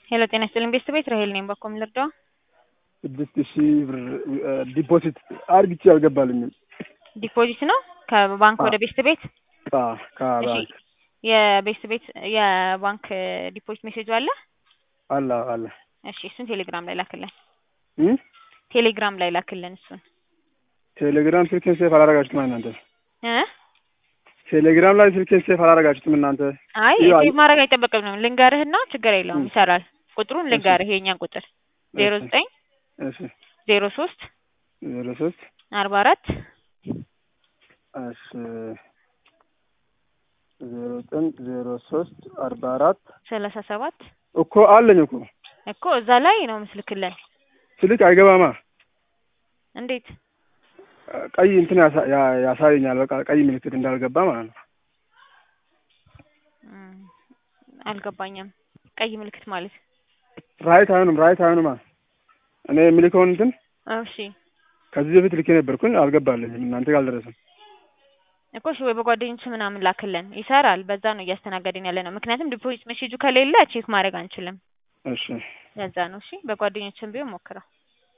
ሄሎ ጤና ይስጥልኝ ቤት ራሄል ነኝ። በኮም ልርዳው? 6000 ብር ዲፖዚት አርግቼ አልገባልኝም። ዲፖዚት ነው ከባንክ ወደ ቤት? ከባንክ የባንክ ዲፖዚት ሜሴጅ አለ? አለ። እሺ እሱን ቴሌግራም ላይ ላክልን። ቴሌግራም ላይ ላክልን እሱን። ቴሌግራም ስልኬን ሴፍ አላረጋችሁትም እናንተ? እ ቴሌግራም ላይ ስልኬን ሴፍ አላረጋችሁትም እናንተ? አይ ሴፍ ማድረግ አይጠበቅብንም። ልንገርህና ችግር የለውም ይሰራል። ቁጥሩን ልንገርህ የኛን ቁጥር 09 እሺ 03 44 እሺ 09 03 44 37 እኮ አለኝ እኮ እዛ ላይ ነው ምስልክልን። ስልክ አይገባማ። እንዴት? ቀይ እንትን ያሳየኛል። በቃ ቀይ ምልክት እንዳልገባ ማለት ነው። አልገባኝም። ቀይ ምልክት ማለት ራይት አይሆንም። እኔ ምልክውን እንትን እሺ ከዚህ በፊት ልኬ ነበርኩኝ አልገባልኝም። እናንተ ጋር አልደረሰም እኮ። እሺ ወይ በጓደኞች ምናምን ላክልን ይሰራል። በዛ ነው እያስተናገድን ያለ ነው። ምክንያቱም ዲፖዚት ሜሴጁ ከሌለ ቼክ ማድረግ አንችልም። እሺ ለዛ ነው። እሺ በጓደኞችም ቢሆን ሞክረው።